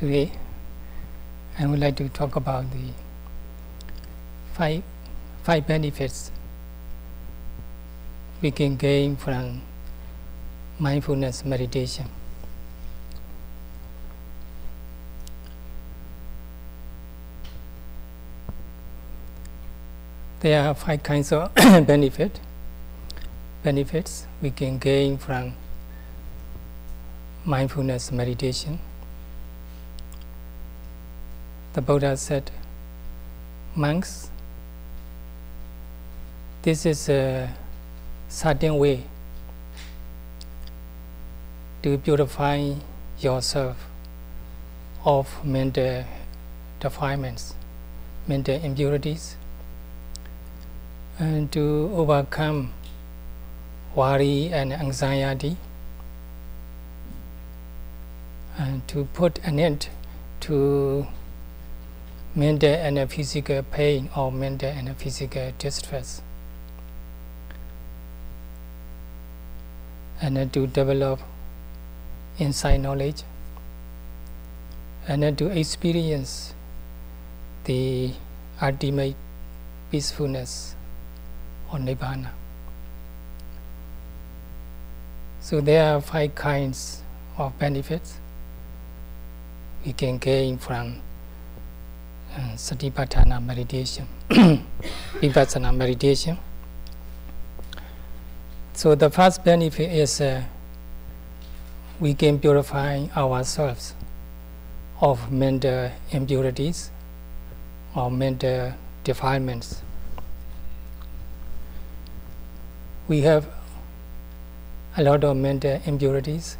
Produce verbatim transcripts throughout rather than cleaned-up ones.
Today I would like to talk about the five, five benefits we can gain from mindfulness meditation. There are five kinds of benefit, benefits we can gain from mindfulness meditation. The Buddha said, monks, this is a certain way to purify yourself of mental defilements, mental impurities, and to overcome worry and anxiety, and to put an end to mental and physical pain or mental and physical distress, and then to develop insight knowledge, and then to experience the ultimate peacefulness or Nibbana. So there are five kinds of benefits we can gain from uh, Satipatthana meditation, Vipassana meditation. So the first benefit is uh, we can purify ourselves of mental impurities or mental defilements. We have a lot of mental impurities.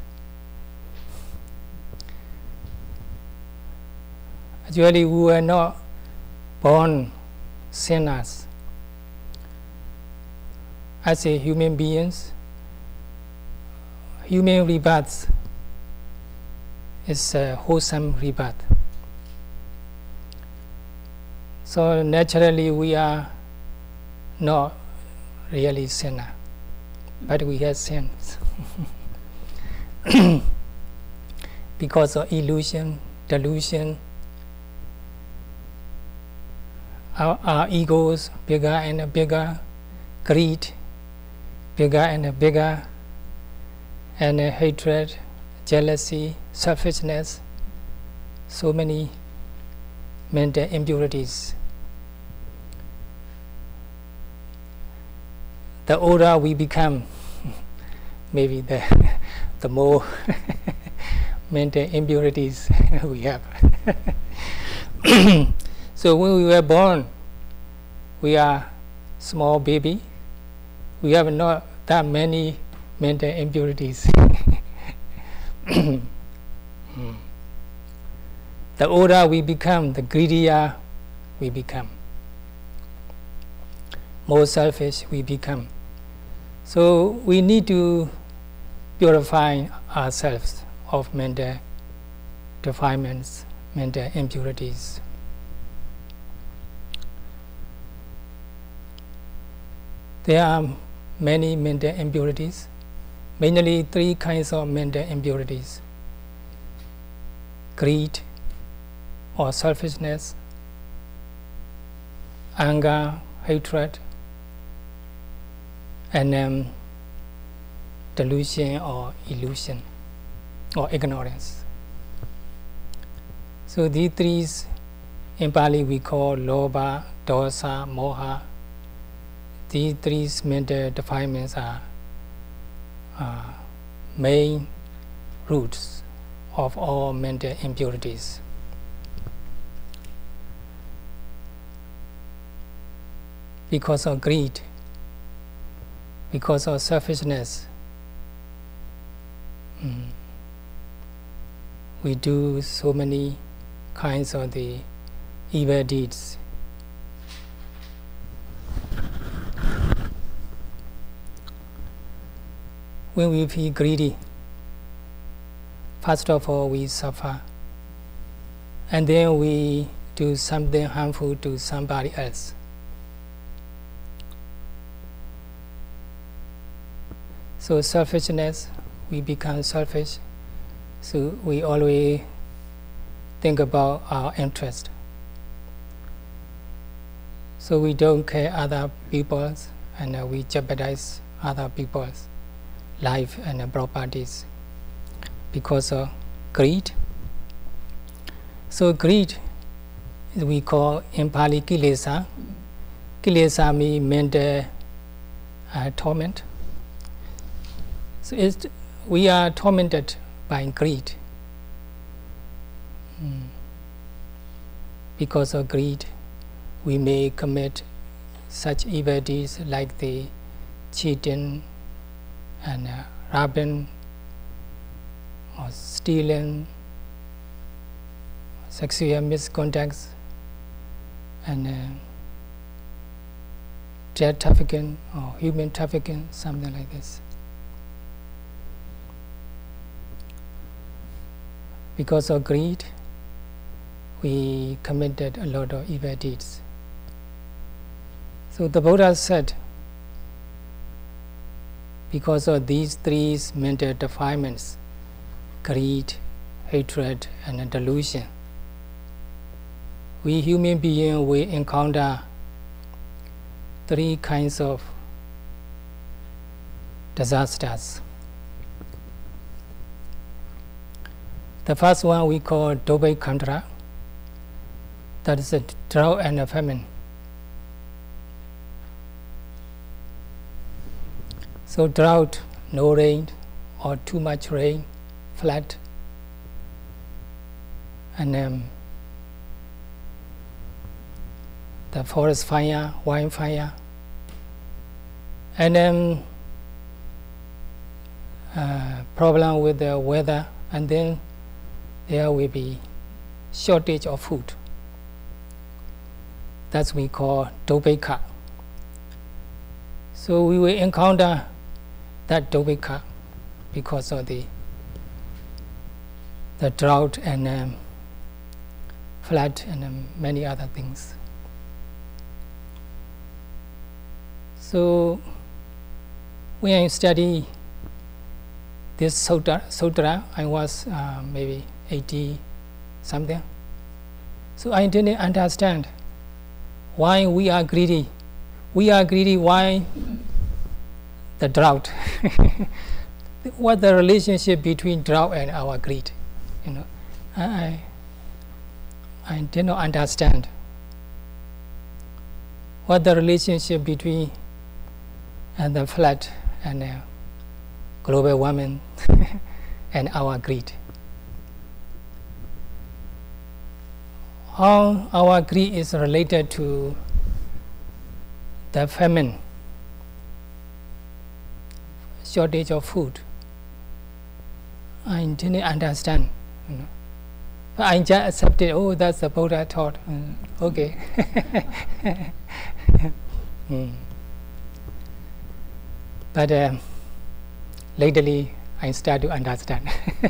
Actually, we were not born sinners. As a human beings, human rebirth is a wholesome rebirth. So naturally, we are not really sinner, but we have sins because of illusion, delusion. Our, our egos bigger and bigger, greed bigger and bigger, and uh, hatred, jealousy, selfishness, so many mental impurities. The older we become, maybe the, the more mental impurities we have. So when we were born, we are small baby. We have not that many mental impurities. The older we become, the greedier we become. More selfish we become. So we need to purify ourselves of mental defilements, mental impurities. There are many mental impurities, mainly three kinds of mental impurities: greed or selfishness, anger, hatred, and um, delusion or illusion or ignorance. So these three, in Pali we call lobha, dosa, moha. These three mental defilements are uh, main roots of all mental impurities. Because of greed, because of selfishness, mm, we do so many kinds of the evil deeds. When we feel greedy, first of all we suffer, and then we do something harmful to somebody else. So selfishness, we become selfish, so we always think about our interest. So we don't care other people's, and uh, we jeopardize other people's life and uh, properties because of greed. So greed we call in Pali kilesa. Kilesa means mental uh, torment. So it's, we are tormented by greed. Mm. Because of greed, we may commit such evil deeds like the cheating and uh, robbing or stealing, sexual misconducts, and uh, drug trafficking or human trafficking, something like this. Because of greed, we committed a lot of evil deeds. So the Buddha said, because of these three mental defilements, greed, hatred, and delusion, we human beings will encounter three kinds of disasters. The first one we call Dobhikantara, that is a drought and a famine. So drought, no rain, or too much rain, flood, and um, the forest fire, wildfire, and then uh, problem with the weather, and then there will be shortage of food. That's we call Dobhika. So we will encounter that Dobhika because of the the drought and um, flood and um, many other things. So when I study this sutra, sutra I was uh, maybe eighty something. So I didn't understand why we are greedy. We are greedy. Why the drought? What the relationship between drought and our greed? You know, I I did not understand what the relationship between and the flood and uh, global warming and our greed. How our greed is related to the famine, shortage of food. I didn't understand, you know. But I just accepted, oh, that's the Buddha taught. Mm, okay. mm. But uh, lately, I start to understand.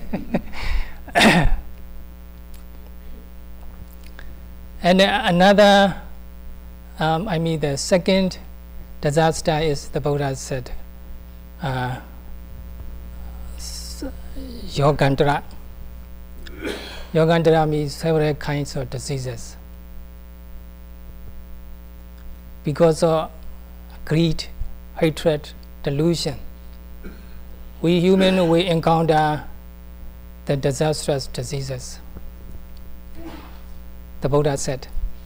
And uh, another, um, I mean, the second disaster is the Buddha said, uh, Yogandhara. Yogandhara means several kinds of diseases. Because of greed, hatred, delusion, we humans will encounter the disastrous diseases. The Buddha said.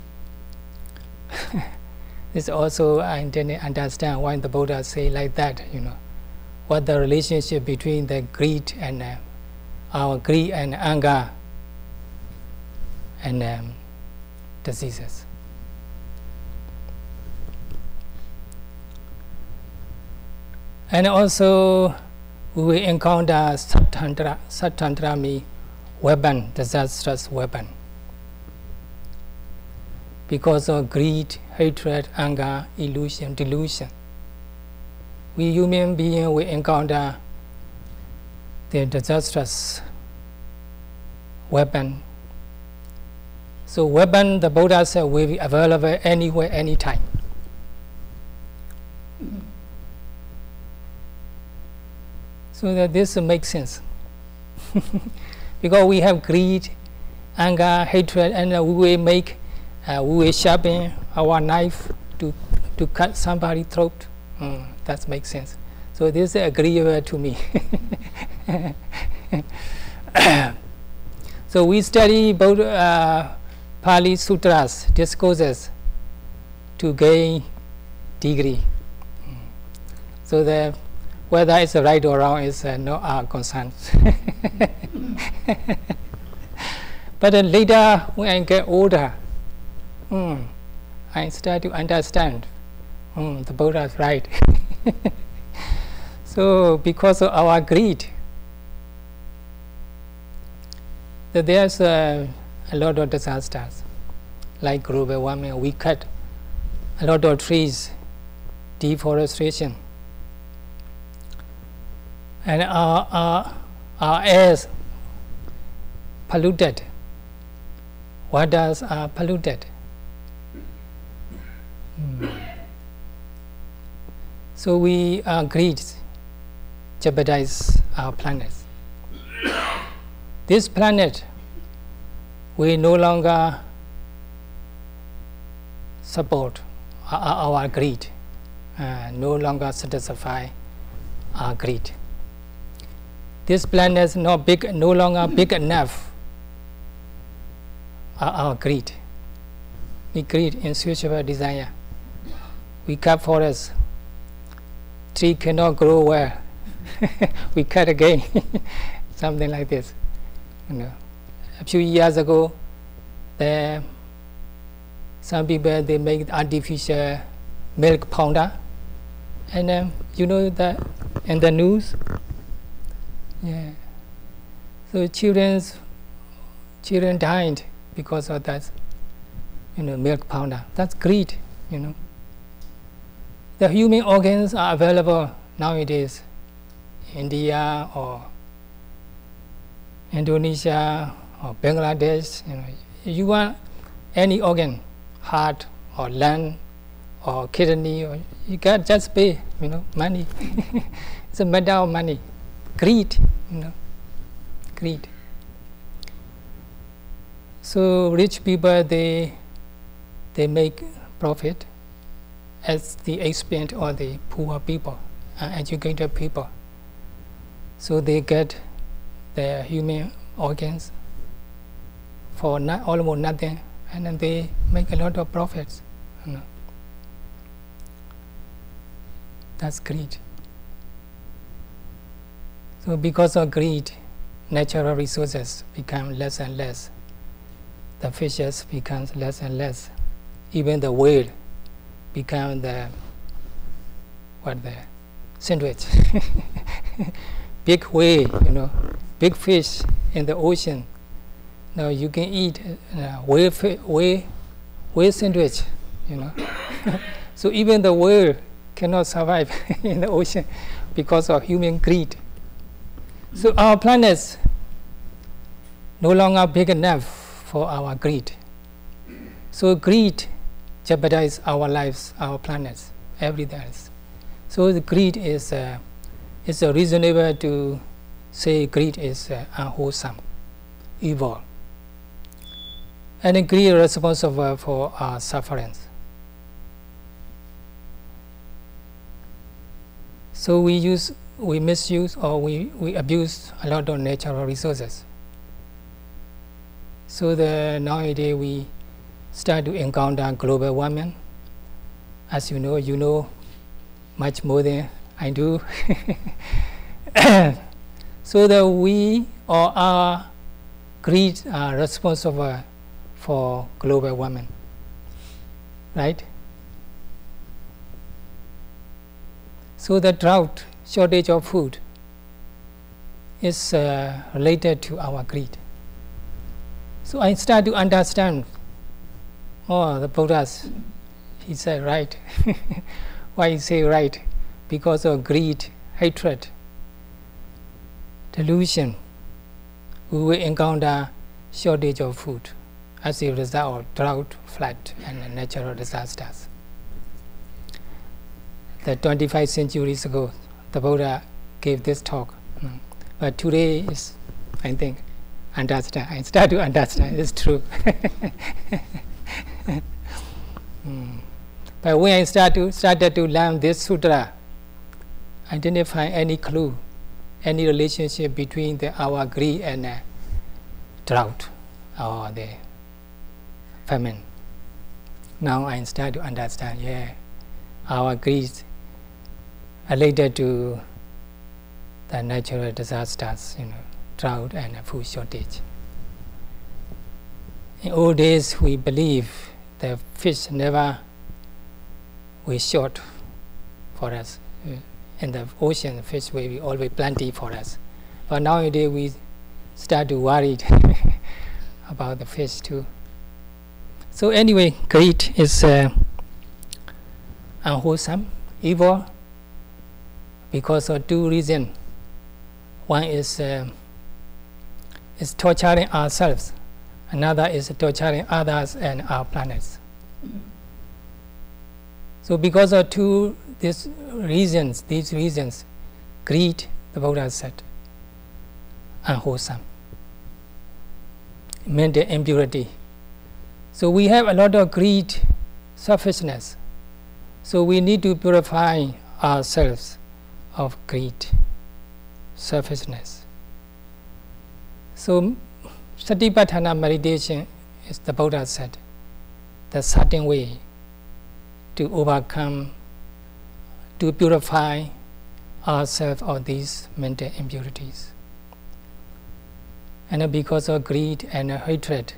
This also I didn't understand why the Buddha say like that. You know, what the relationship between the greed and uh, our greed and anger and um, diseases. And also we will encounter Sattandra. Sattandra means weapon, disastrous weapon. Because of greed, hatred, anger, illusion, delusion, we human beings will encounter the disastrous weapon. So weapon, the Buddha said, will be available anywhere, anytime. So that this makes sense. Because we have greed anger, hatred, and uh, we will make, uh, we will sharpen our knife to to cut somebody's throat. Mm, that makes sense. So this is agreeable to me. So we study both uh, Pali Sutras, discourses, to gain degree. Mm. So the whether it's right or wrong is uh, not our concern. But uh, later, when I get older, mm, I start to understand mm, the Buddha is right. So because of our greed, that there's uh, a lot of disasters, like global warming. We cut a lot of trees, deforestation, and our, our, our airs polluted. Waters are polluted. Mm. So we uh, greed jeopardize our planet. This planet we no longer support our, our greed, uh, no longer satisfy our greed. This planet is not big, no longer big enough. Our, our greed, we greed, insatiable desire. We cut forests. Tree cannot grow well. We cut again, something like this. You know, a few years ago, there some people they make artificial milk powder, and um, you know that in the news. Yeah. So children's children died because of that, you know, milk powder. That's greed, you know. The human organs are available nowadays, India or Indonesia or Bangladesh. You know, you want any organ, heart or lung or kidney, or you got just pay, you know, money. It's a matter of money, greed, you know, greed. So rich people, they they make profit at the expense of the poor people, uh, educated people. So they get their human organs for not, almost nothing, and then they make a lot of profits. You know. That's greed. So because of greed, natural resources become less and less. The fishes becomes less and less. Even the whale become the what the sandwich. Big whale, you know, big fish in the ocean. Now you can eat uh, whale, whale, whale sandwich, you know. So even the whale cannot survive in the ocean because of human greed. So our planets no longer big enough for our greed. So greed jeopardizes our lives, our planets, everything else. So the greed is uh, it's uh, reasonable to say greed is uh, unwholesome, evil, and greed is responsible for our sufferings. So we use, we misuse, or we, we abuse a lot of natural resources. So the nowadays we start to encounter global warming. As you know, you know much more than I do. So that we or our greed are responsible for global warming, right? So the drought, shortage of food, is uh, related to our greed. So I start to understand, oh, the Buddhas, he said right. Why he say right? Because of greed, hatred, delusion, we will encounter shortage of food as a result of drought, flood, and natural disasters. The twenty-five centuries ago, the Buddha gave this talk. Mm. But today is, I think, understand. I start to understand. It's true. mm. But when I start to started to learn this sutra, I didn't find any clue, any relationship between the, our greed and uh, drought or the famine. Now I start to understand. Yeah, our greed related to the natural disasters, you know, drought and food shortage. In old days, we believe the fish never will short for us. In the ocean, fish will be always plenty for us. But nowadays, we start to worry about the fish too. So anyway, greed is uh, unwholesome, evil, because of two reasons. One is uh, is torturing ourselves. Another is torturing others and our planets. So because of two these reasons, these reasons, greed, the Buddha said, unwholesome, mental impurity. So we have a lot of greed, selfishness. So we need to purify ourselves of greed, selfishness. So Satipatthana meditation is, the Buddha said, the certain way to overcome, to purify ourselves of these mental impurities. And because of greed and hatred,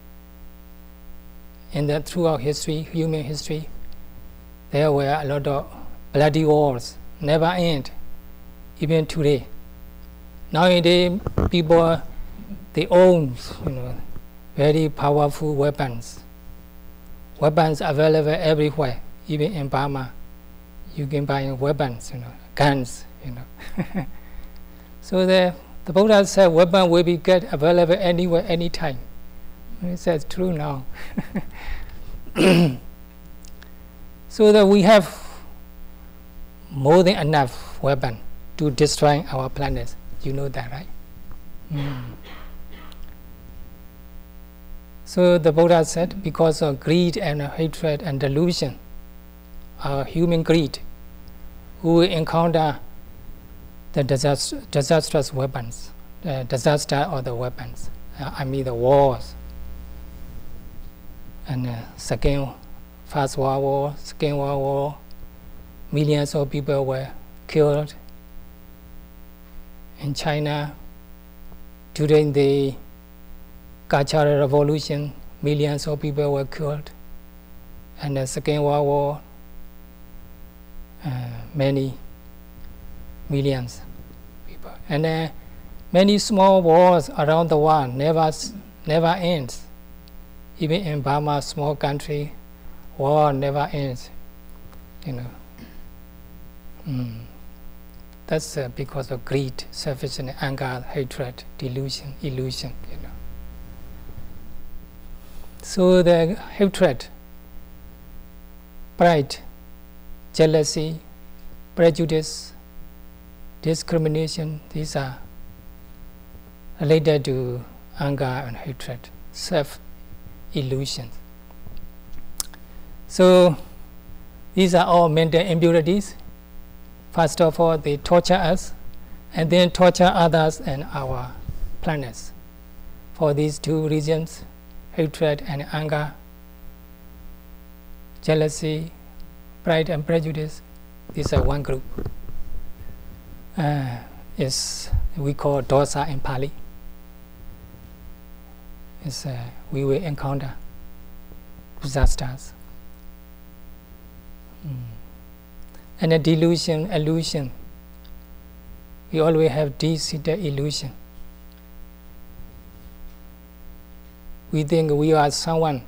in the throughout history, human history, there were a lot of bloody wars, never end, even today. Nowadays, people, they own, you know, very powerful weapons. Weapons available everywhere, even in Burma. You can buy weapons, you know, guns, you know. So the, the Buddha said weapon will be get available anywhere, anytime. He says true now. So that we have more than enough weapon to destroy our planet. You know that, right? Mm. So the Buddha said, because of greed and hatred and delusion, our human greed, we will encounter the disaster, disastrous weapons, the disaster or the weapons. Uh, I mean the wars. And uh, second, First World War, Second World War, millions of people were killed. In China, during the Cultural Revolution, millions of people were killed. And the Second World War, uh, many millions of people. And uh, many small wars around the world never, never ends. Even in Burma, small country, war never ends. You know, mm. That's uh, because of greed, selfishness, anger, hatred, delusion, illusion. You know. So the hatred, pride, jealousy, prejudice, discrimination, these are related to anger and hatred, self-illusion. So these are all mental impurities. First of all, they torture us, and then torture others and our planets. For these two reasons, hatred and anger, jealousy, pride and prejudice, these are one group. Uh, is we call dosa in Pali. Is uh, we will encounter disasters. Mm. And a delusion, illusion. We always have deep-seated illusion. We think we are someone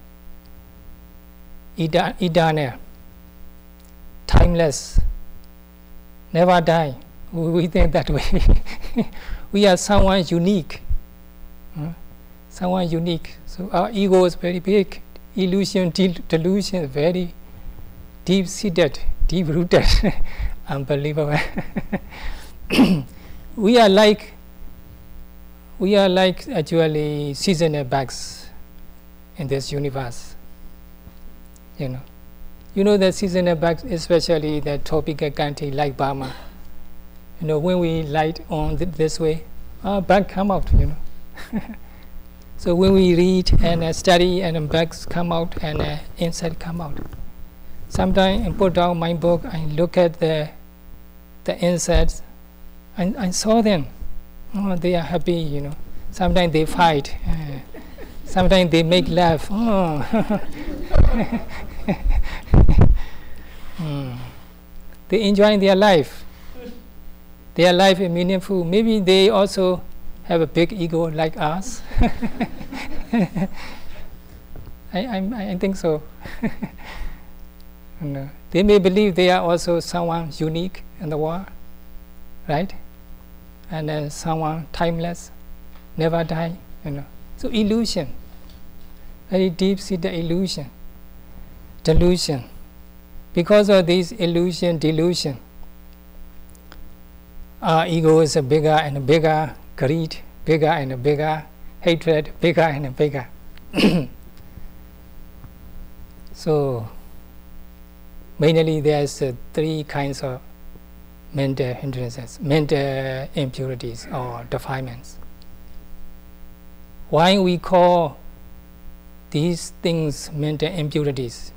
eternal, timeless, never die. We think that way. We are someone unique. Huh? Someone unique. So our ego is very big. Illusion, delusion, very deep-seated, deep-rooted, unbelievable. We are like we are like actually seasonal bugs in this universe. You know, you know the seasonal bugs, especially the tropical country like Burma. You know, when we light on th this way, uh, bugs come out. You know, so when we read and uh, study, and uh, bugs come out and uh, insects come out. Sometimes I put down my book and look at the the insects, and I saw them. Oh, they are happy, you know. Sometimes they fight. Uh, sometimes they make laugh. Oh. mm. They enjoy their life. Their life is meaningful. Maybe they also have a big ego like us. I, I, I think so. And, uh, they may believe they are also someone unique in the world, right? And then someone timeless, never die, you know. So illusion, very deep-seated illusion, delusion. Because of this illusion, delusion, our ego is a bigger and bigger, greed, bigger and bigger, hatred, bigger and bigger. So mainly there's uh, three kinds of mental hindrances, mental impurities or defilements. Why we call these things mental impurities?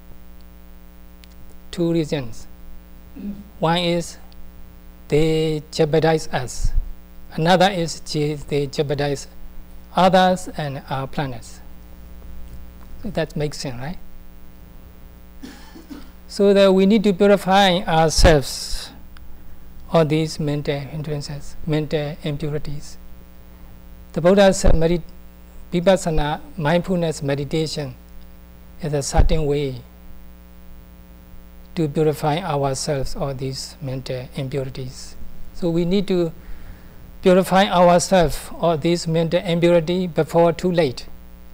Two reasons. One is they jeopardize us. Another is they jeopardize others and our planets. So that makes sense, right? So that we need to purify ourselves of these mental hindrances, mental impurities. The Buddha said medit vipassana, mindfulness meditation is a certain way to purify ourselves of these mental impurities. So we need to purify ourselves of this mental impurity before too late,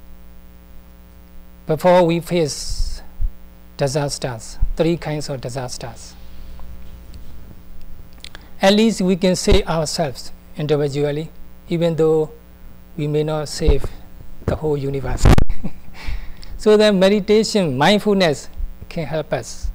before we face disasters, three kinds of disasters. At least we can save ourselves individually, even though we may not save the whole universe. So the meditation, mindfulness can help us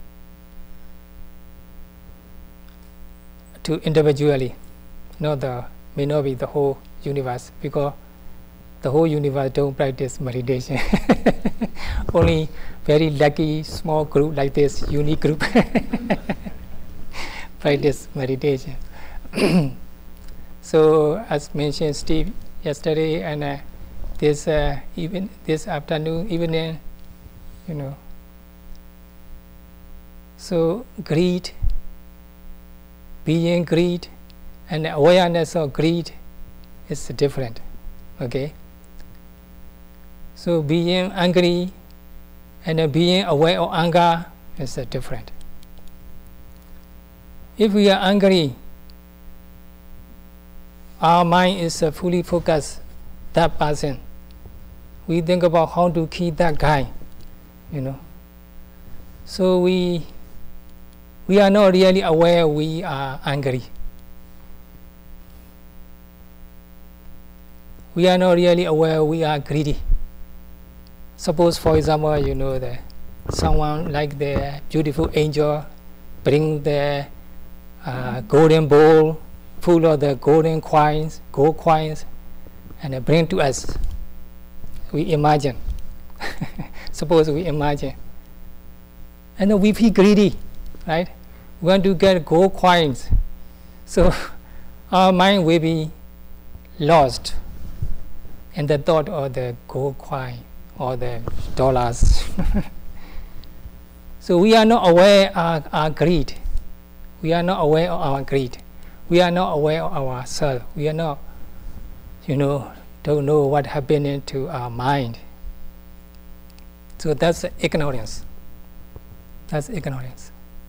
to individually, not the may not be the whole universe, because the whole universe don't practice meditation. Only very lucky small group like this, unique group, practice meditation. So as mentioned Steve yesterday, and uh, this uh, even this afternoon, evening, you know. So greed, being greed, and awareness of greed is different. Okay. So being angry and uh, being aware of anger is uh, different. If we are angry, our mind is uh, fully focused that person. We think about how to kill that guy, you know. So we we are not really aware we are angry. We are not really aware we are greedy. Suppose, for example, you know, the someone like the beautiful angel bring the uh, golden bowl full of the golden coins, gold coins, and uh, bring to us. We imagine. Suppose we imagine. And then we feel greedy, right? We want to get gold coins. So our mind will be lost in the thought of the gold coin or the dollars. So we are not aware of our greed. We are not aware of our greed. We are not aware of ourselves. We are not, you know, don't know what happening to our mind. So that's ignorance. That's ignorance.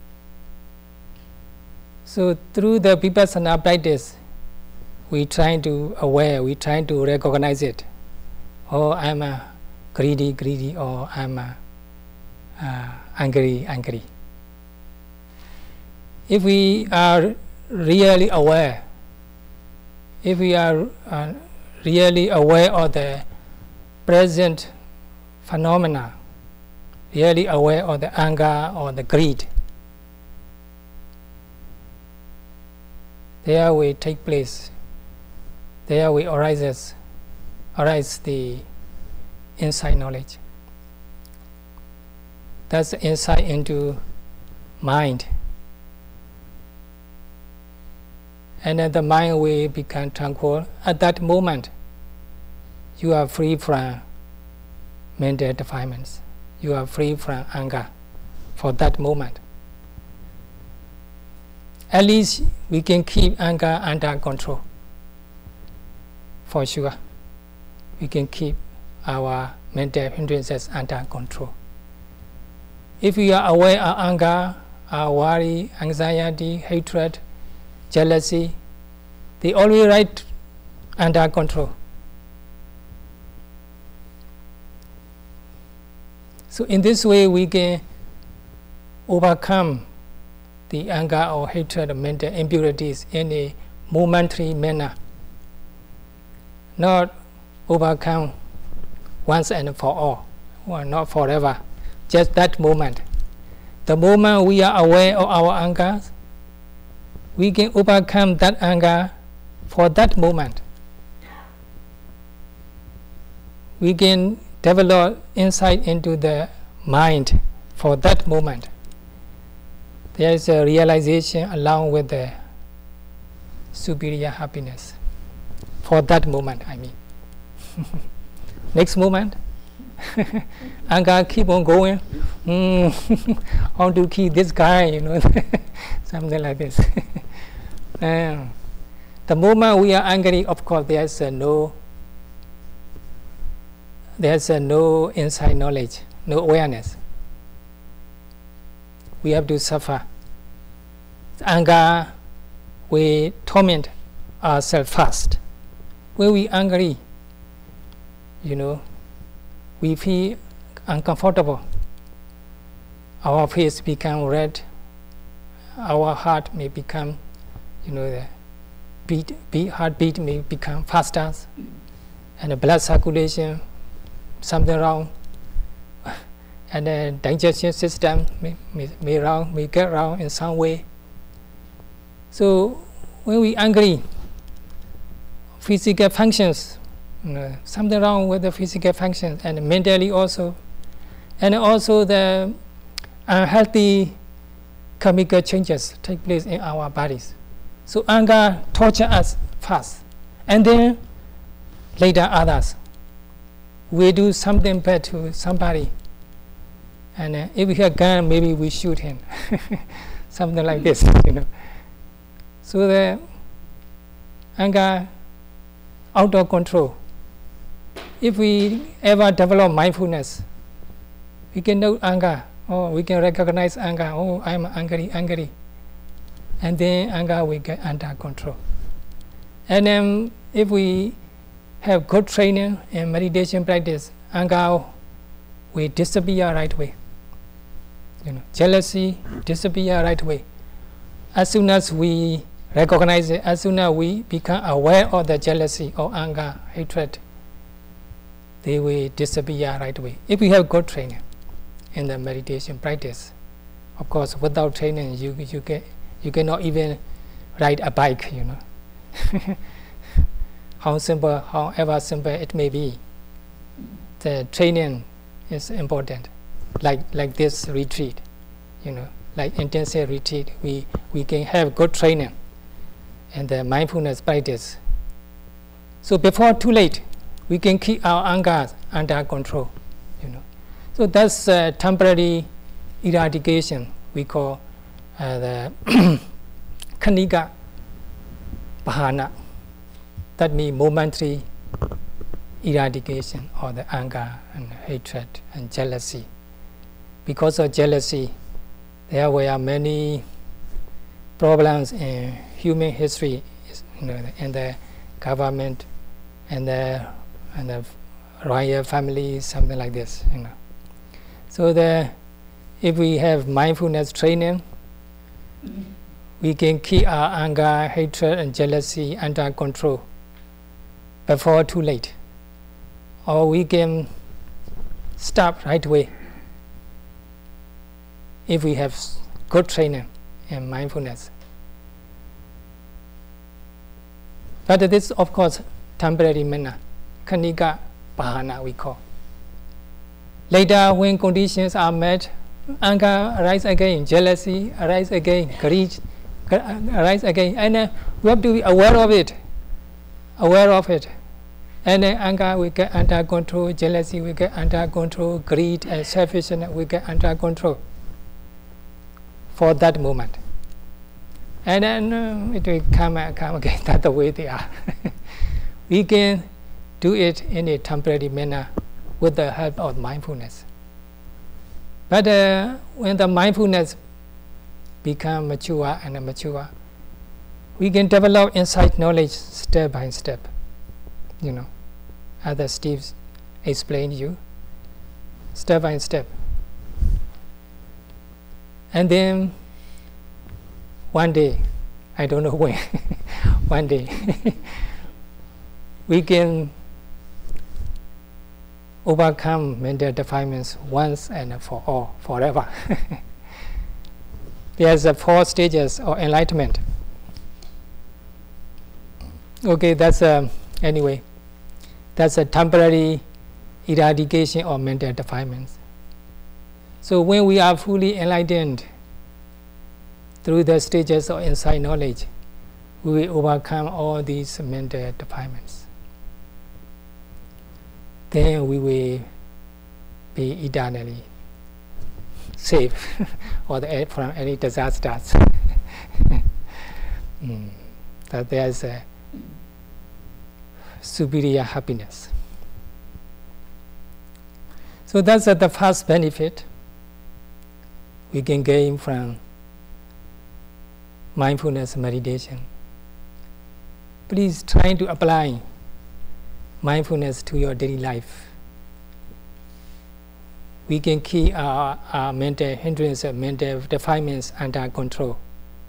So through the vipassana practice, we try to aware, we try to recognize it. Oh, I'm a greedy, greedy, or I'm a, uh, angry, angry. If we are really aware, if we are uh, really aware of the present phenomena, really aware of the anger or the greed, there will take place, there will arises, arise the insight knowledge. That's the insight into mind. And then the mind will become tranquil. At that moment, you are free from mental defilements. You are free from anger for that moment. At least we can keep anger under control. For sure, we can keep our mental hindrances under control. If we are aware of anger, our worry, anxiety, hatred, jealousy, they always right under control. So in this way, we can overcome the anger or hatred, mental impurities in a momentary manner, not overcome once and for all, or not forever, just that moment. The moment we are aware of our anger, we can overcome that anger for that moment. We can develop insight into the mind for that moment. There is a realization along with the superior happiness for that moment, I mean. Next moment, anger keep on going. Mm, how to keep this guy, you know, something like this. um, the moment we are angry, of course, there's uh, no, there's uh, no inside knowledge, no awareness. We have to suffer. Anger, we torment ourselves first. When we are angry, you know, we feel uncomfortable. Our face become red. Our heart may become, you know, the beat, beat, heartbeat may become faster, and the blood circulation, something wrong, and the digestion system may, may, may wrong, may get wrong in some way. So when we angry, physical functions, you know, something wrong with the physical functions, and mentally also, and also the unhealthy chemical changes take place in our bodies. So anger tortures us first, and then later others. We do something bad to somebody, and uh, if we have a gun, maybe we shoot him, something like this, you know. So the anger out of control. If we ever develop mindfulness, we can know anger. Oh, we can recognize anger. Oh, I'm angry, angry. And then anger will get under control. And then if we have good training in meditation practice, anger will disappear right away. You know, jealousy disappear right away. As soon as we recognize it, as soon as we become aware of the jealousy or anger, hatred, they will disappear right away. If we have good training in the meditation practice, of course, without training, you you can you cannot even ride a bike. You know, how simple, however simple it may be, the training is important. Like like this retreat, you know, like intensive retreat, we we can have good training and the mindfulness practice. So before too late, we can keep our anger under control, you know. So that's uh, temporary eradication. We call uh, the Khanika Bahana. That means momentary eradication of the anger and hatred and jealousy. Because of jealousy, there were many problems in human history, you know, in the government and the and the royal family, something like this, you know. So the if we have mindfulness training, we can keep our anger, hatred, and jealousy under control before too late, or we can stop right away if we have good training in mindfulness. But this, of course, temporary manner, khanika bahana we call. Later, when conditions are met, anger arises again, jealousy arises again, greed arises again, and uh, we have to be aware of it, aware of it. And then anger will get under control, jealousy will get under control, greed and selfishness will get under control for that moment. And then uh, it will come and come again, that's the way they are. We can do it in a temporary manner with the help of mindfulness. But uh, when the mindfulness become mature and mature, we can develop insight knowledge step by step, you know, as Steve explained you, step by step. And then one day, I don't know when, one day, we can overcome mental defilements once and for all, forever. There's uh, four stages of enlightenment. Okay, that's uh, anyway, that's a temporary eradication of mental defilements. So when we are fully enlightened through the stages of insight knowledge, we will overcome all these mental defilements. Then we will be eternally safe or the, from any disasters. mm. That there's a superior happiness. So that's uh, the first benefit we can gain from mindfulness meditation. Please try to apply mindfulness to your daily life. We can keep our, our mental hindrances, mental defilements under control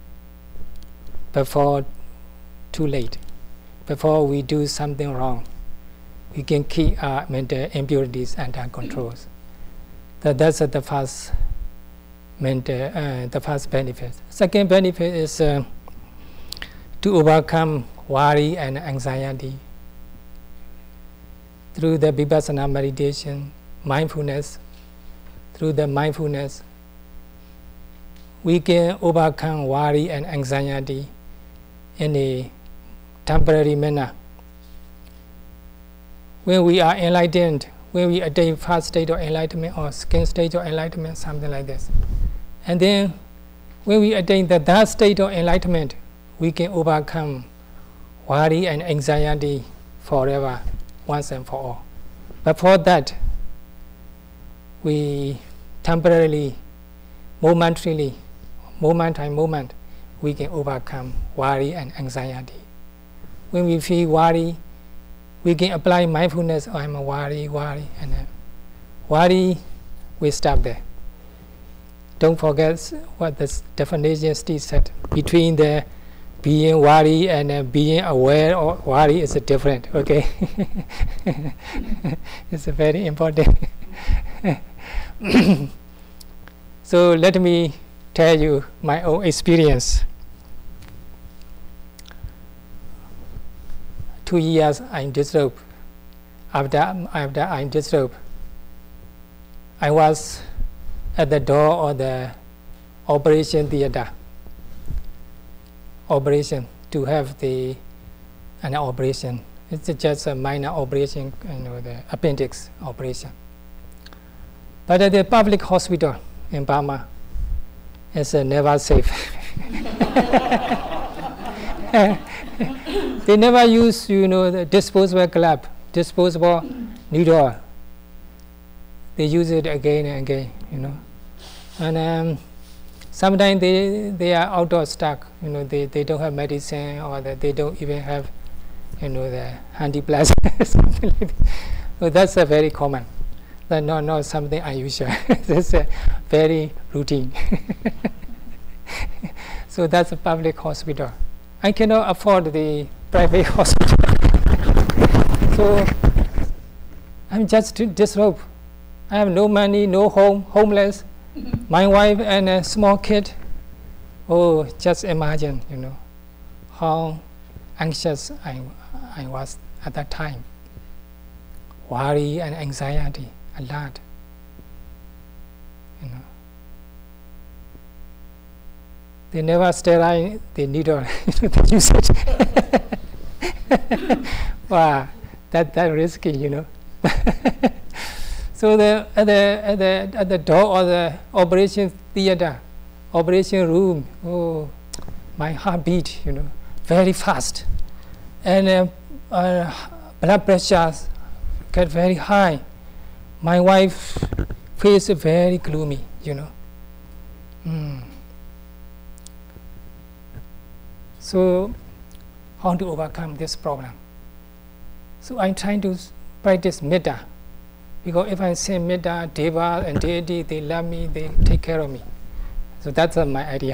before too late. Before we do something wrong, we can keep our mental impurities under control. So that's uh, the first mental, uh, the first benefit. Second benefit is uh, to overcome worry and anxiety. Through the vipassana meditation, mindfulness, through the mindfulness, we can overcome worry and anxiety in a temporary manner. When we are enlightened, when we attain first state of enlightenment or second stage of enlightenment, something like this. And then when we attain the third state of enlightenment, we can overcome worry and anxiety forever, once and for all. But for that, we temporarily, momentarily, moment by moment, we can overcome worry and anxiety. When we feel worry, we can apply mindfulness. Oh, I'm a worry, worry, and uh, worry, we stop there. Don't forget what the definition Steve said. Between the being worry and uh, being aware of worry is different, okay? It's very important. So let me tell you my own experience. Two years I'm disturbed. After, after I'm disturbed, I was at the door of the operation theater. Operation to have the an operation. It's just a minor operation, you know, the appendix operation. But at the public hospital in Burma, it's uh, never safe. They never use, you know, the disposable glove, disposable needle. They use it again and again, you know. And um, sometimes they they are out of stock, you know. They they don't have medicine, or that they don't even have, you know, the handy plastic, something like that. So that's a very common. That's not not something unusual. That's a very routine. So that's a public hospital. I cannot afford the private hospital. So I'm just disrobed. I have no money, no home, homeless. My wife and a small kid. Oh, just imagine, you know, how anxious I, I was at that time. Worry and anxiety, a lot. You know. They never sterilize the needle, they use it. Wow, that that risky, you know. So the at the at the at the door of the operation theater, operation room, oh, my heart beat, you know, very fast, and uh, uh, blood pressure get very high. My wife face very gloomy, you know. Mm. So, how to overcome this problem? So I'm trying to practice metta, because if I say metta, deva and deity, they love me, they take care of me. So that's uh, my idea.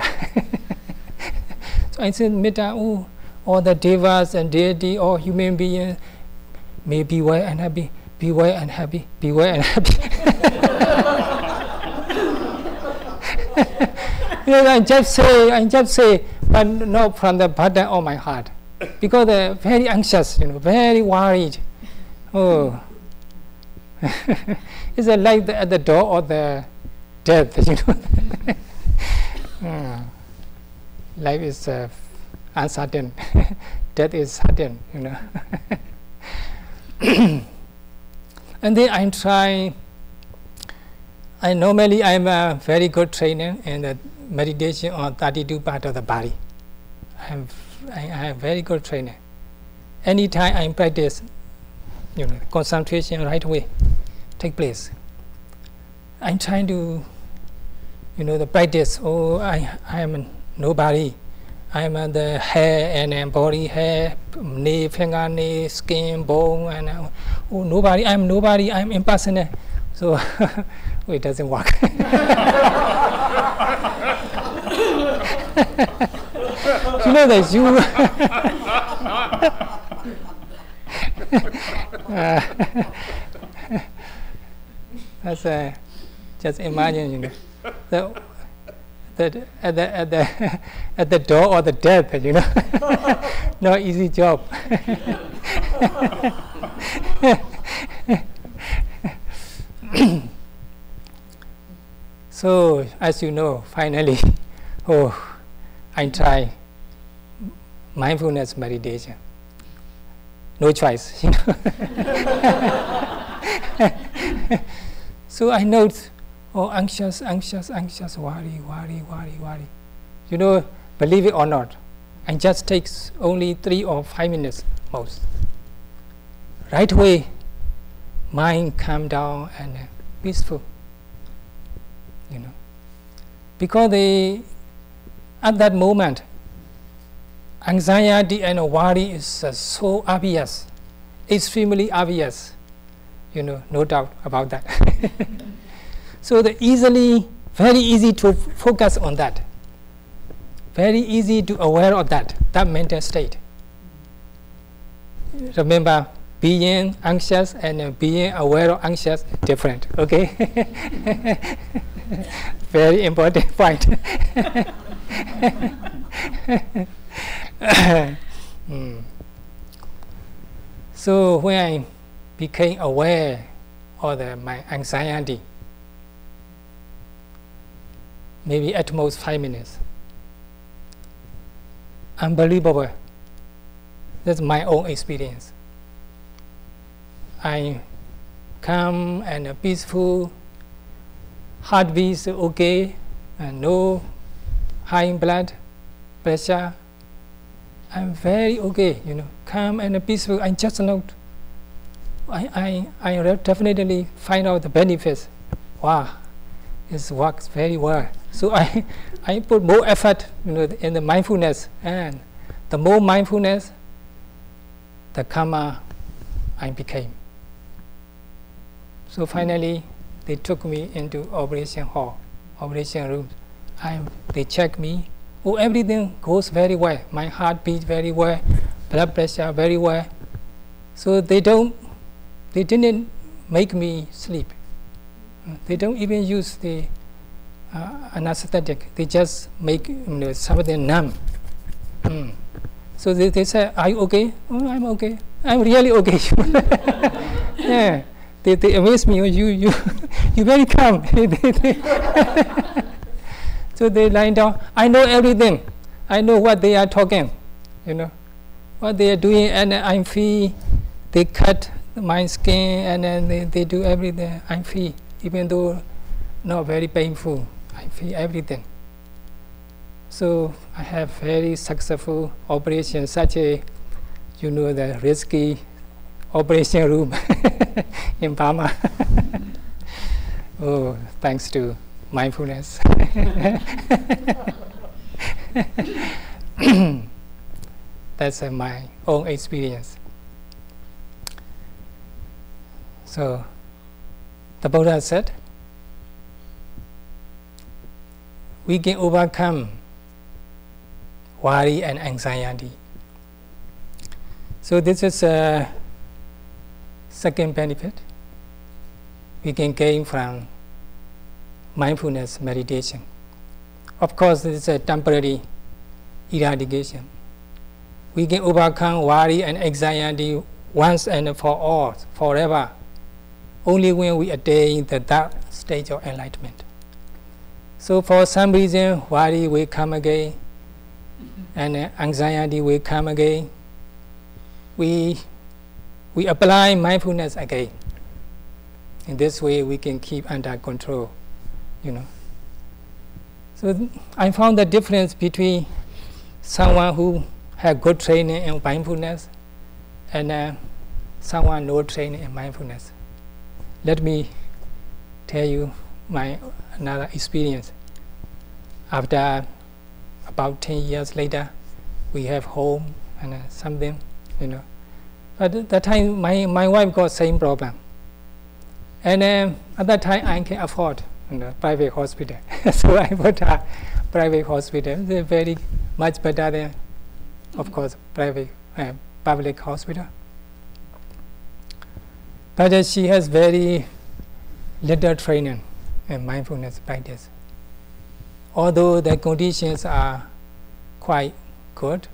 So I said metta, oh, all the devas and deity, all human beings may be well and happy, be well and happy, be well and happy. You know, I just say, I just say, but not from the bottom of my heart, because they're very anxious, you know, very worried. Oh, it's uh, like the, at the door of the death, you know. mm. Life is uh, uncertain, death is certain, you know. And then I try. I normally I'm a very good trainer in the meditation on thirty-two part of the body. I'm I, I am very good trainer. Anytime I practice, you know, concentration right away take place. I'm trying to, you know, the practice. Oh, I I am nobody. I am uh, the hair and uh, body, hair, nail, finger, nail, skin, bone, and uh, oh, nobody. I'm nobody. I'm impersonal. So it doesn't work. You know that you. uh, that's uh, just imagine, you know, the, the, at the at the at the door of the death, you know, no easy job. So, as you know, finally, oh, I try mindfulness meditation. No choice, you know. So I note, oh, anxious, anxious, anxious, worry, worry, worry, worry. You know, believe it or not, it just takes only three or five minutes most. Right away, mind calm down and uh, peaceful. You know, because they, at that moment, anxiety and worry is uh, so obvious, extremely obvious. You know, no doubt about that. So the easily, very easy to focus on that. Very easy to aware of that, that mental state. Remember, being anxious and uh, being aware of anxious, different, okay? Very important point. mm. So when I became aware of the, my anxiety, maybe at most five minutes, unbelievable. That's my own experience. I calm and uh, peaceful, heartbeat okay, and no high blood pressure. I'm very okay, you know, calm and uh, peaceful. I just note. I I I definitely find out the benefits. Wow, it works very well. So I I put more effort, you know, in the mindfulness, and the more mindfulness, the calmer I became. So finally, they took me into operation hall, operation room. I, they checked me. Oh, everything goes very well. My heart beat very well, blood pressure very well. So they don't, they didn't make me sleep. They don't even use the uh, anesthetic. They just make, you know, something numb. Mm. So they, they say, "Are you okay?" "Oh, I'm okay. I'm really okay." Yeah. They, they amaze me. "Oh, you you you very calm." So they lie down. I know everything. I know what they are talking. You know, what they are doing, and I feel they cut my skin, and then they, they do everything. I feel, even though not very painful, I feel everything. So I have very successful operation, such a, you know, the risky operation room in Burma. Oh, thanks to mindfulness. That's uh, my own experience. So the Buddha said, we can overcome worry and anxiety. So this is a second benefit we can gain from mindfulness meditation. Of course, this is a temporary eradication. We can overcome worry and anxiety once and for all, forever, only when we attain the that stage of enlightenment. So for some reason, worry will come again, and anxiety will come again. We, we apply mindfulness again. In this way, we can keep under control, you know. So th I found the difference between someone who had good training in mindfulness and uh, someone no training in mindfulness. Let me tell you my another experience. After about ten years later, we have home and uh, something, you know. But at that time, my, my wife got same problem. And uh, at that time, I can afford, you know, private hospital. So I put a private hospital. They're very much better than, of course, private uh, public hospital. But uh, she has very little training in mindfulness practice. Although the conditions are quite good,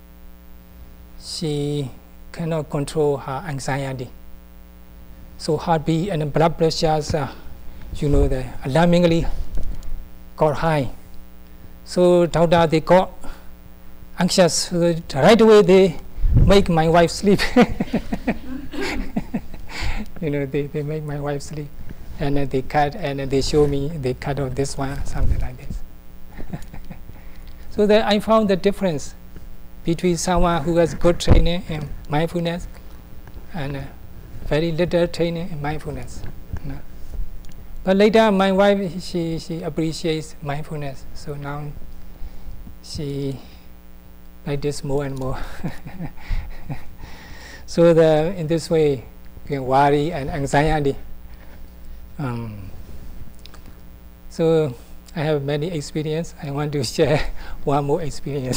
she cannot control her anxiety. So heartbeat and blood pressures, uh, you know, the alarmingly got high. So doctor, they got anxious. So right away they make my wife sleep. You know, they, they make my wife sleep. And uh, they cut, and uh, they show me, they cut off this one, something like this. So that I found the difference between someone who has good training in mindfulness and uh, very little training in mindfulness. You know. But later, my wife, she, she appreciates mindfulness. So now she practices more and more. So the, in this way, you can worry and anxiety. Um, so I have many experience. I want to share one more experience.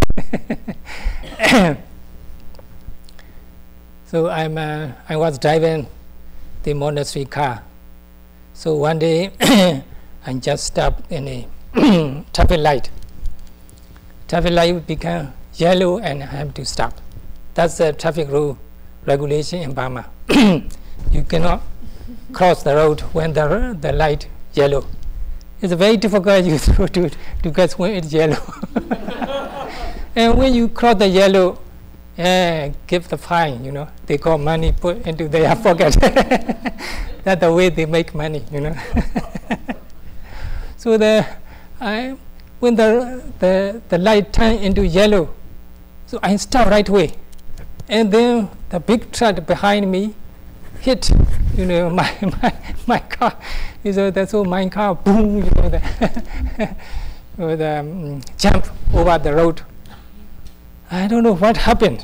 So I'm, uh, I was driving the monastery car. So one day I just stopped in a traffic light. Traffic light became yellow and I have to stop. That's the traffic rule regulation in Burma. You cannot cross the road when the, the light yellow. It's very difficult you to, to, to guess when it's yellow. And when you cross the yellow, yeah, give the fine, you know. They got money put into their pocket. That's the way they make money, you know. So the, I, when the, the, the light turned into yellow, so I stopped right away. And then the big truck behind me hit, you know, my, my, my car. So that's all my car, boom, you know, the, with, um, jump over the road. I don't know what happened.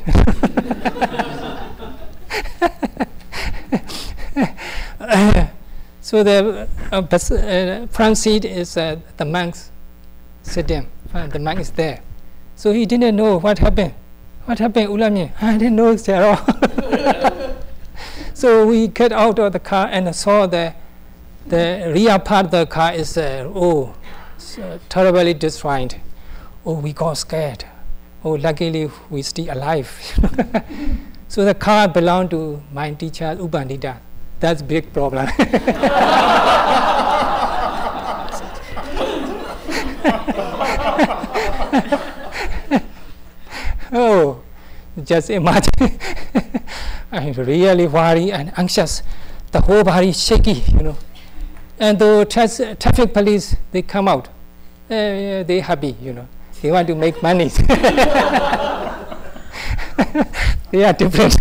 uh, so the uh, uh, front seat is uh, the monks sitting. Uh, the monk is there. So he didn't know what happened. What happened, Ulamien? I didn't know at all. So we get out of the car and saw the the rear part of the car is uh, oh so terribly destroyed. Oh, we got scared. Oh, luckily we still alive. So the car belonged to my teacher U Pandita. That's big problem. Oh, just imagine. I'm really worried and anxious. The whole body is shaky, you know. And the tra traffic police, they come out. Uh, they happy, you know. They want to make money. They are different.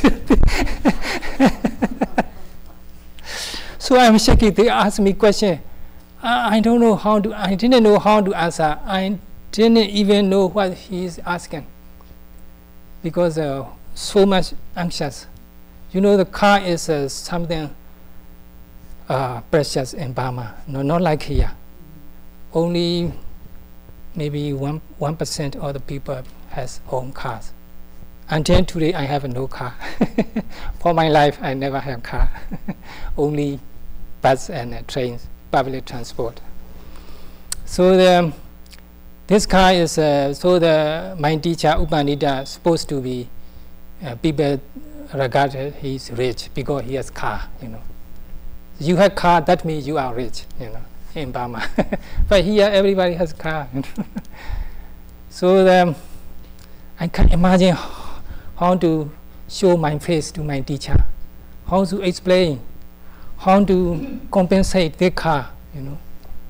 So I'm shaky. They ask me question. I, I don't know how to. I didn't know how to answer. I didn't even know what he is asking because uh, so much anxious. You know, the car is uh, something uh, precious in Burma. No, not like here. Only maybe one one percent of the people has own cars. Until today, I have no car. For my life, I never have car. Only bus and uh, trains, public transport. So the, this car is uh, so the my teacher U Pandita supposed to be uh, people regarded he's rich because he has car. You know, you have car, that means you are rich. You know, in Burma. But here everybody has car. You know? So the, I can imagine how to show my face to my teacher, how to explain, how to compensate the car, you know.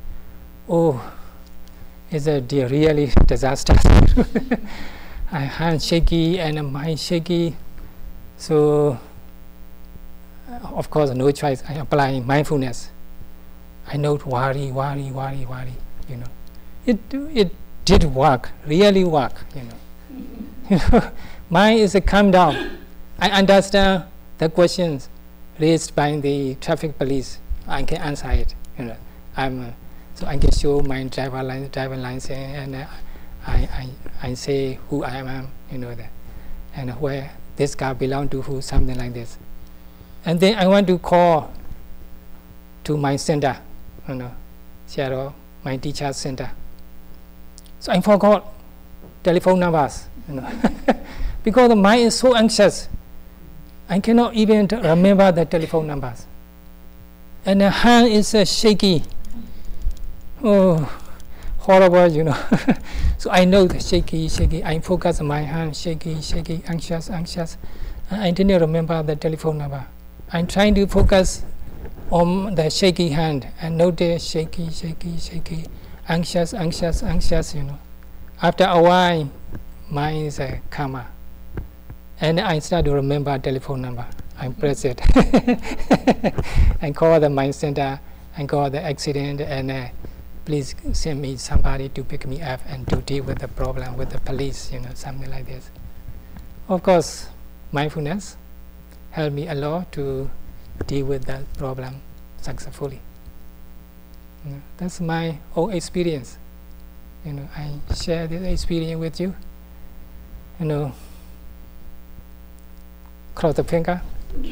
Oh, it's a dear, really disaster. I hand shaky and mind shaky. So, of course, no choice. I apply mindfulness. I know to worry, worry, worry, worry, you know. It, it did work, really work, you know. You know, mine is a calm down. I understand the questions raised by the traffic police. I can answer it. You know, I'm uh, so I can show my driver license, driver license, and uh, I, I I say who I am. You know that, and where this car belong to who, something like this. And then I want to call to my center. You know, Seattle, my teacher center. So I forgot telephone numbers. You know. Because the mind is so anxious, I cannot even remember the telephone numbers. And the hand is uh, shaky. Oh, horrible, you know. So I know the shaky, shaky. I focus on my hand, shaky, shaky, anxious, anxious. I didn't remember the telephone number. I'm trying to focus on the shaky hand and notice shaky, shaky, shaky, anxious, anxious, anxious, you know. After a while, mine is a calmer. And I start to remember telephone number. I press it. I call the mind center, I call the accident, and uh, please send me somebody to pick me up and to deal with the problem with the police, you know, something like this. Of course, mindfulness helped me a lot to deal with that problem successfully. You know, that's my own experience. You know, I share this experience with you. You know, cross the finger.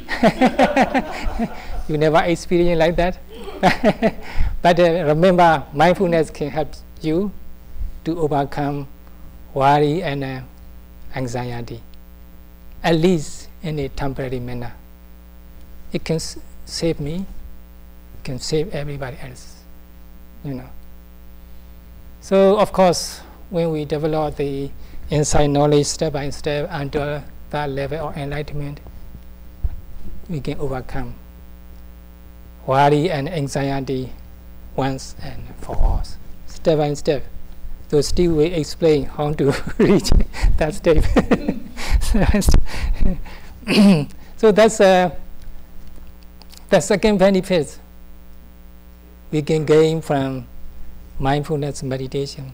You never experienced like that. But uh, remember, mindfulness can help you to overcome worry and uh, anxiety, at least in a temporary manner. It can s save me, it can save everybody else, you know. So, of course, when we develop the insight knowledge step by step until that level of enlightenment, we can overcome worry and anxiety once and for all, step by step. So still we explain how to reach that step. So that's uh, the second benefit we can gain from mindfulness meditation.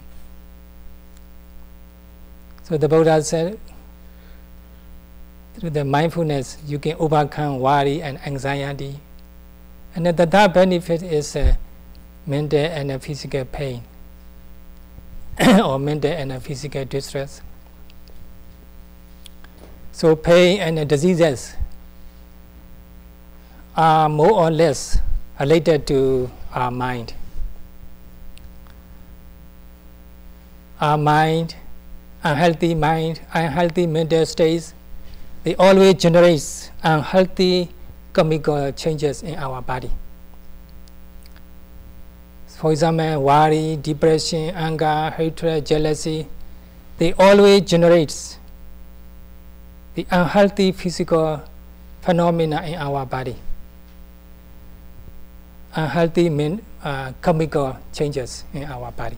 So the Buddha said, through the mindfulness, you can overcome worry and anxiety. And the third benefit is uh, mental and uh, physical pain, or mental and uh, physical distress. So pain and uh, diseases are more or less related to our mind. Our mind, unhealthy mind, unhealthy mental states, they always generate unhealthy chemical changes in our body. For example, worry, depression, anger, hatred, jealousy, they always generate the unhealthy physical phenomena in our body, unhealthy men, uh, chemical changes in our body.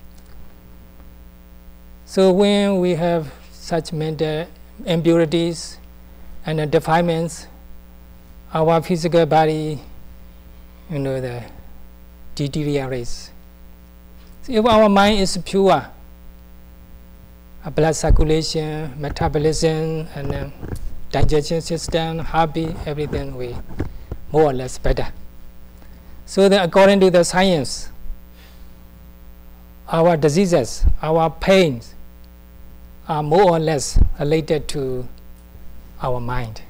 So when we have such mental impurities and uh, defilements, our physical body, you know, the deteriorates. So if our mind is pure, blood circulation, metabolism, and uh, digestion system, heartbeat, everything will more or less better. So that according to the science, our diseases, our pains are more or less related to our mind.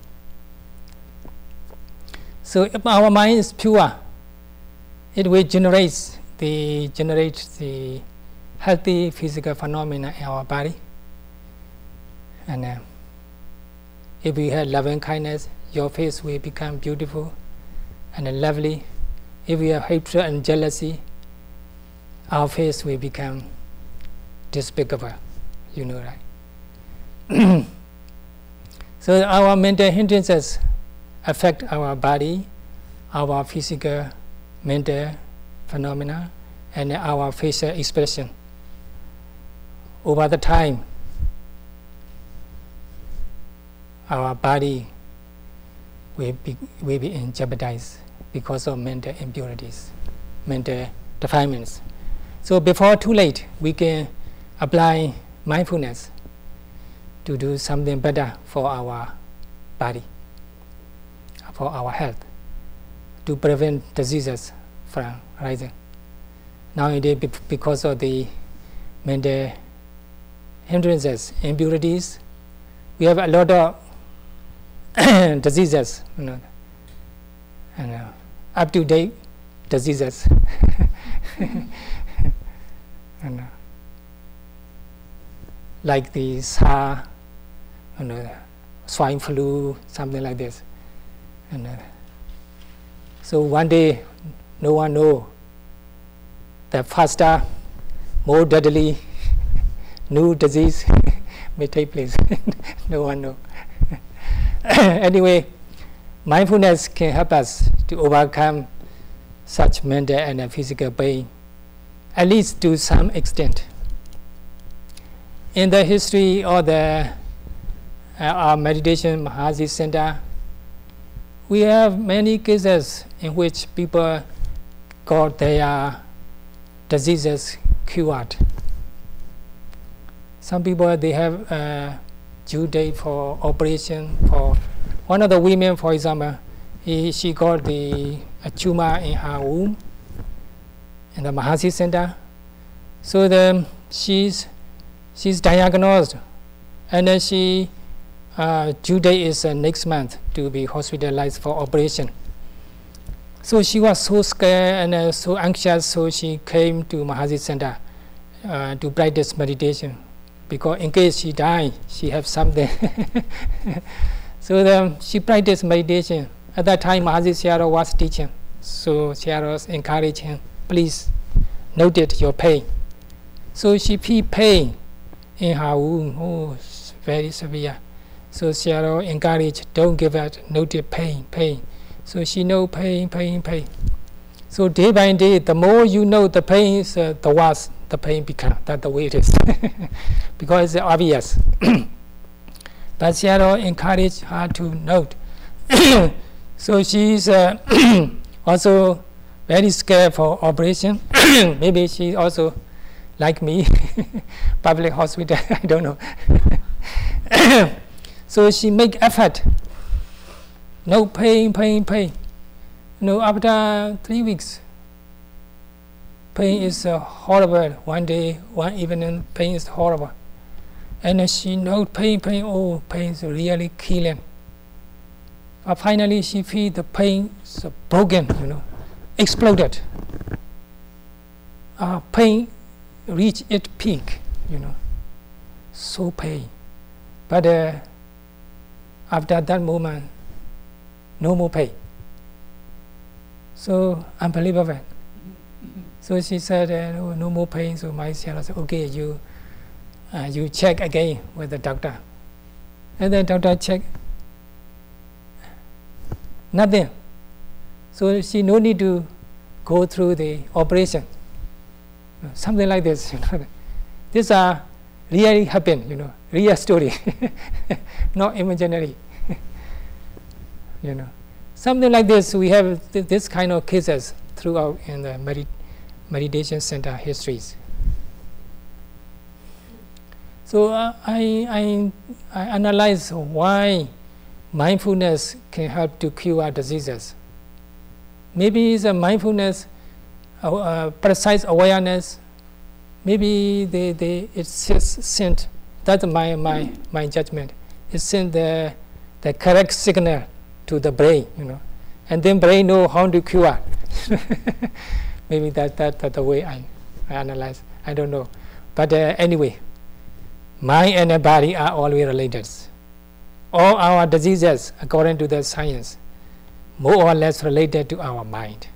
So if our mind is pure, it will generate the generate the healthy physical phenomena in our body. And uh, if you have loving kindness, your face will become beautiful and uh, lovely. If you have hatred and jealousy, our face will become despicable. You know, right? So our mental hindrances affect our body, our physical, mental phenomena, and our facial expression. Over the time, our body will be, will be in jeopardize because of mental impurities, mental defilements. So before too late, we can apply mindfulness to do something better for our body, for our health, to prevent diseases from rising. Nowadays, because of the mental hindrances, impurities, we have a lot of diseases, you know, and uh, up-to-date diseases. And, uh, like the SARS, you know, swine flu, something like this. And uh, so one day, no one knows the faster, more deadly new disease may take place. No one knows. Anyway, mindfulness can help us to overcome such mental and physical pain, at least to some extent. In the history of the uh, our meditation Mahasi Center, we have many cases in which people got their diseases cured. Some people, they have a due date for operation. For one of the women, for example, he, she got the a tumor in her womb in the Mahasi Center. So the, she's she's diagnosed, and then she uh, due date is uh, next month to be hospitalized for operation. So she was so scared and uh, so anxious, so she came to Mahasi Center uh, to practice meditation, because in case she died, she have something. So then she practiced meditation. At that time, Mahasi Sayadaw was teaching, so Sayadaw encouraged him, please note your pain. So she feel pain in her womb, oh, it's very severe. So Sayadaw encouraged, don't give up, note pain, pain. So she know pain, pain, pain. So day by day, the more you know the pain, is, uh, the worse the pain becomes. That's the way it is, because it's obvious. But Sayadaw encouraged her to note. So she's uh, also very scared for operation. Maybe she also, like me, public hospital, I don't know. So she make effort. No pain, pain, pain. No, after three weeks, pain is uh, horrible. One day, one evening, pain is horrible. And uh, she knows pain, pain, oh, pain is really killing. But finally, she feel the pain is broken, you know, exploded. Uh, pain reached its peak, you know, so pain. But uh, after that moment, no more pain. So unbelievable. So she said, uh, no, no more pain. So my sister said, okay, you uh, you check again with the doctor. And the doctor checked, nothing. So she no need to go through the operation. Something like this. You know. These are really happened, you know, real story, not imaginary. You know, something like this. We have th this kind of cases throughout in the med meditation center histories. So uh, I, I I analyze why mindfulness can help to cure diseases. Maybe it's a mindfulness, uh, uh, precise awareness. Maybe they, they it's just sent. That's my my my judgment. It sent the the correct signal to the brain, you know, and then brain know how to cure. Maybe that that that's the way I, I analyze. I don't know, but uh, anyway, mind and body are always related. All our diseases, according to the science, more or less related to our mind.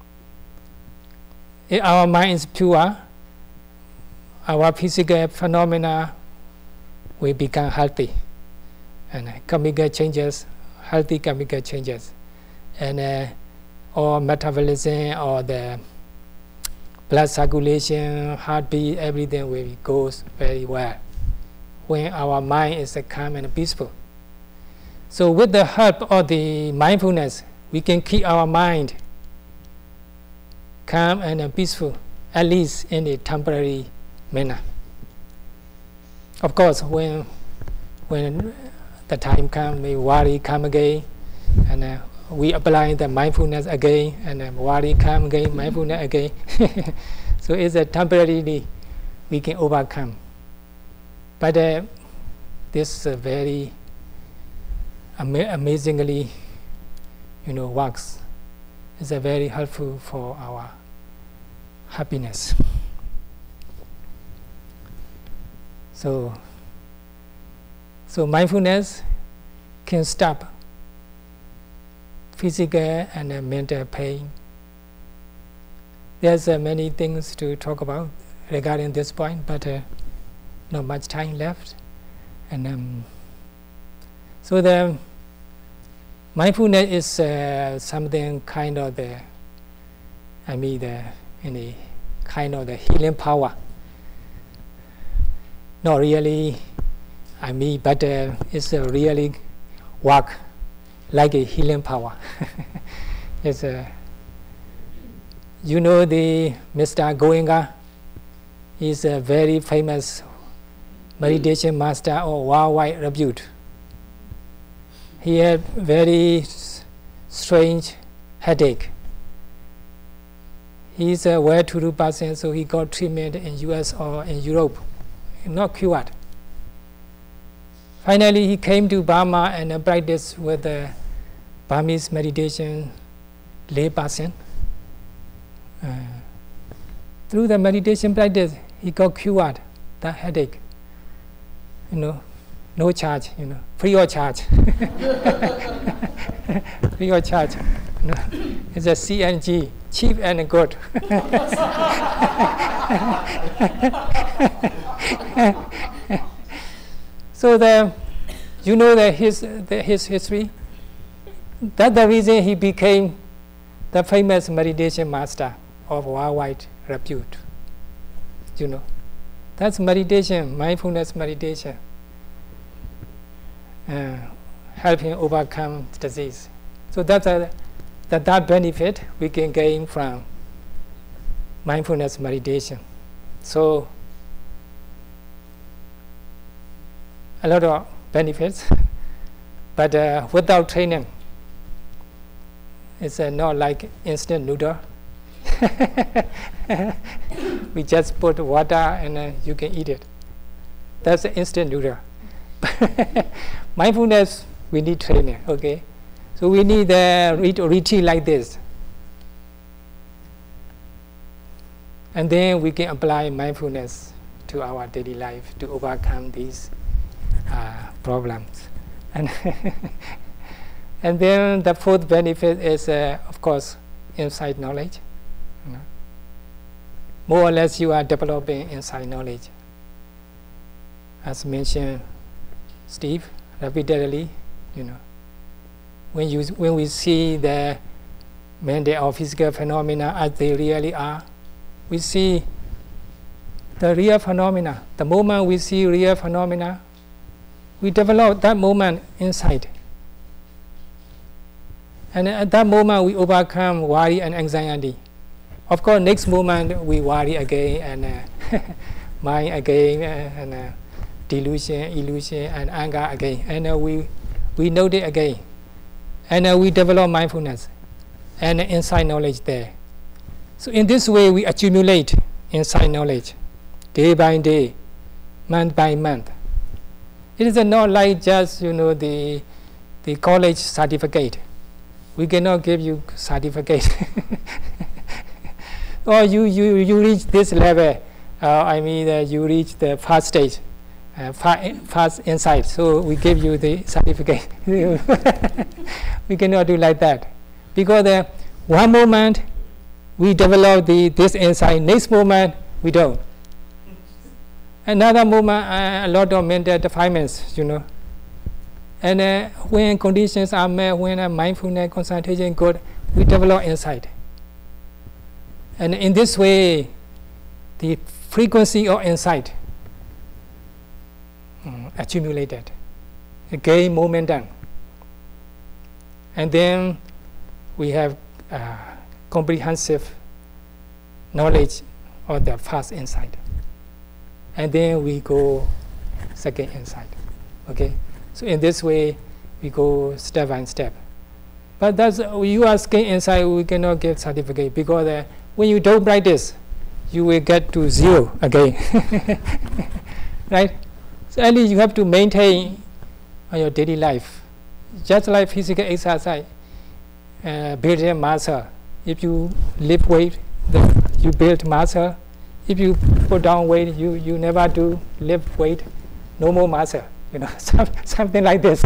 If our mind is pure, our physical phenomena will become healthy, and chemical changes, healthy chemical changes, and uh, or metabolism or the blood circulation, heartbeat, everything will goes very well when our mind is uh, calm and peaceful. So with the help of the mindfulness, we can keep our mind calm and uh, peaceful, at least in a temporary manner. Of course, when when the time comes, may worry come again, and uh, we apply the mindfulness again, and uh, worry come again, mindfulness again. So it's a temporarily we can overcome. But uh, this uh, very ama amazingly, you know, works. It's a very helpful for our happiness. So, so mindfulness can stop physical and uh, mental pain. There's uh, many things to talk about regarding this point, but uh, not much time left. And um, so the mindfulness is uh, something kind of the, I mean, the in a kind of the healing power. Not really, I mean, but uh, it's a really work like a healing power. It's a, you know, the Mister Goenka is a very famous meditation master of worldwide repute. He had very strange headache. He's a well-to-do person, so he got treatment in U S or in Europe, not cured. Finally, he came to Burma and uh, practiced with the Burmese meditation lay person. Uh, through the meditation practice, he got cured that headache. You know, no charge. You know, free of charge. Free of charge. You know, it's a C N G, cheap and good. So the, you know that his the, his history. That's the reason he became the famous meditation master of worldwide repute. You know, that's meditation, mindfulness meditation. Uh, help him overcome disease. So that's a that that benefit we can gain from mindfulness meditation. So a lot of benefits, but uh, without training, it's uh, not like instant noodle. We just put water and uh, you can eat it. That's the instant noodle. Mindfulness, we need training, okay? So we need a ret- retreat like this. And then we can apply mindfulness to our daily life to overcome these uh, problems. And, and then the fourth benefit is, uh, of course, insight knowledge. You know. More or less you are developing insight knowledge. As mentioned, Steve, repeatedly, you know, when, you, when we see the mental or physical phenomena as they really are, we see the real phenomena. The moment we see real phenomena, we develop that moment insight. And at that moment, we overcome worry and anxiety. Of course, next moment, we worry again, and uh, mind again, uh, and uh, delusion, illusion, and anger again. And uh, we, we note it again. And uh, we develop mindfulness and uh, insight knowledge there. So in this way, we accumulate insight knowledge, day by day, month by month. It is not like just, you know, the, the college certificate. We cannot give you certificate. Or you, you, you reach this level, uh, I mean, uh, you reach the first stage, uh, first insight, so we give you the certificate. We cannot do like that. Because uh, one moment, we develop the, this insight, next moment, we don't. Another moment, uh, a lot of mental defilements, you know. And uh, when conditions are met, when uh, mindfulness, concentration good, we develop insight. And in this way, the frequency of insight um, accumulated, gain momentum. And then we have uh, comprehensive knowledge of the first insight. And then we go second insight. Okay? So in this way, we go step by step. But that's, you are getting insight, we cannot give certificate, because uh, when you don't practice, you will get to zero again. Right? So at least you have to maintain on your daily life. Just like physical exercise, uh, building muscle. If you lift weight, then you build muscle. If you put down weight, you, you never do lift weight, no more muscle. You know, some, something like this.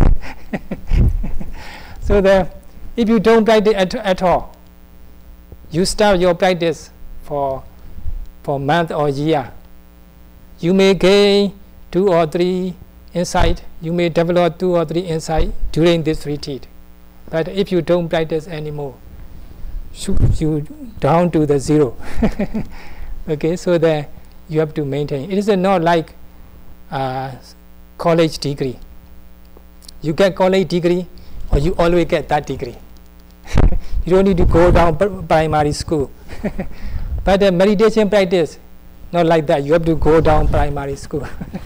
So the, if you don't practice at, at all, you start your practice for for month or year. You may gain two or three insight. You may develop two or three insight during this retreat. But if you don't practice anymore, you down to the zero. Okay, so that you have to maintain. It is not like uh, college degree. You get college degree, or you always get that degree. You don't need to go down primary school. But the meditation practice, not like that. You have to go down primary school.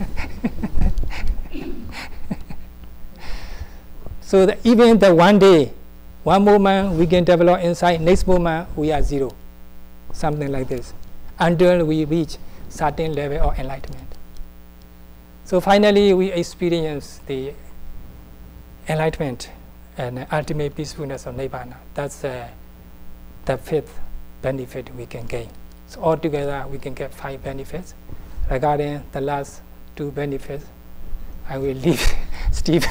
So that even the one day, one moment we can develop insight, next moment we are zero. Something like this. Until we reach certain level of enlightenment. So finally, we experience the enlightenment and ultimate peacefulness of Nibbana. That's uh, the fifth benefit we can gain. So altogether, we can get five benefits. Regarding the last two benefits, I will leave Steve.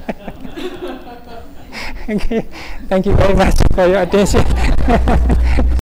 Okay. Thank you very much for your attention.